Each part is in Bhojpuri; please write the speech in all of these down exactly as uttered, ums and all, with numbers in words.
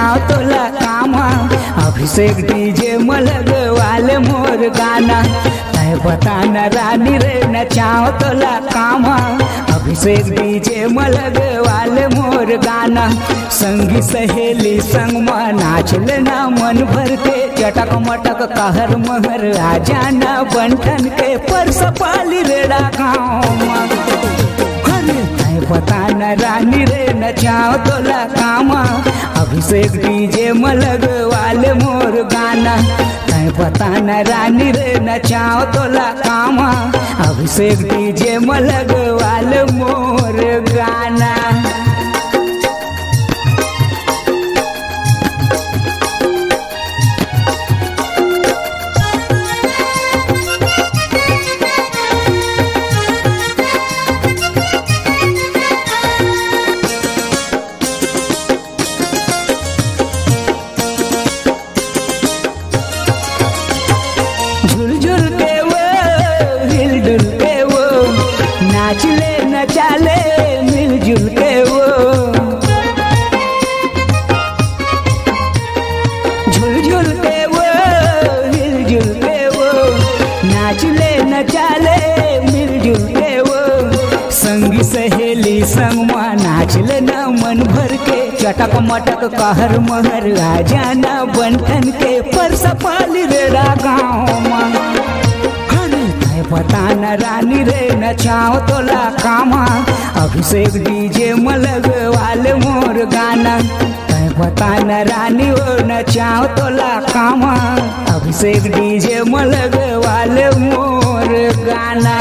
नचाओ तोला कामा अभिषेक डीजे मलग वाले मोर गाना तय बताना रानी रे नचाओ तोला कामा अभिषेक डीजे मलग वाले मोर गाना संगी सहेली संग में नाच लेना मन भर के चटक मटक कहर महर आ जाना बंठन के परस पाली रेड़ा गाँव बताना रानी रे नचाओ तोला कामा अभिषेक डीजे मलग वाले मोर गाना तय बताना रानी रे नचाओ तोला कामा अभिषेक डीजे मलग वाले मोर गाना। झुलझुल के वो हिलडुल के वो नाच ले नचा ले मिलजुल के वो झुलझुल के वो हिलजुल के वो नाच ले नचा ले मिलजुल के वो संगी सहेली संग में नाच लेना मन भर के चटक मटक कहर महर आ जाना बंठन के परस पाली रेड़ा गाँव बताना रानी रे नचाओ तोला कामा अभिषेक डीजे मलग वाले मोर गाना तय बताना रानी ओ नचाओ तोला कामा अभिषेक डीजे मलग वाले मोर गाना।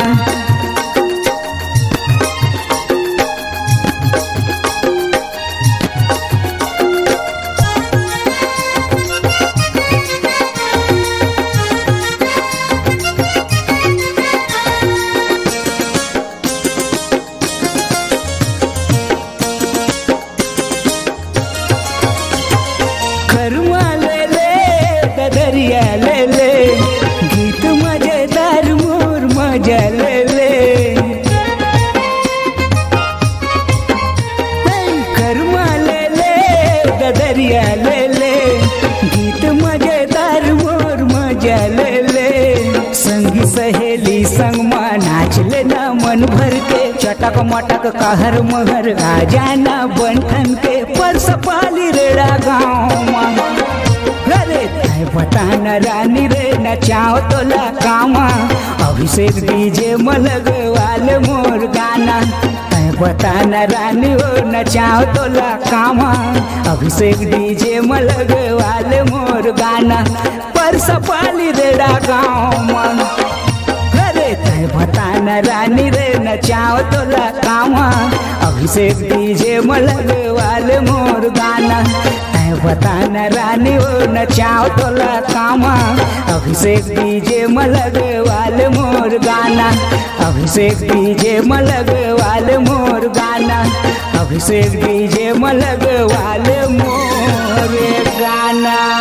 दरिया ले ले गीत मजेदार मोर मजा ले ले कर्मा ले ले दरिया ले ले गीत मजेदार मोर मजा ले ले संगी सहेली संग में नाच लेना मन भर के चटक मटक कहर महर आ जाना बंठन के परस पाली रेड़ा गाँव बताना रानी रे नचाओ तोला कामा अभिषेक डीजे मलग वाले मोर गाना तय बताना रानी ओ नचाओ तोला कामा अभिषेक डीजे मलग वाले मोर गाना परस पाली रेड़ा गाँव तय बताना रानी रे नचाओ तोला कामा अभिषेक डीजे मलग वाले मोर गाना बताना रानी ओ नचाओ तोला कामा अभिषेक डीजे मलग वाले मोर गाना अभिषेक डीजे मलग वाले मोर गाना अभिषेक डीजे मलग वाले मोर गाना।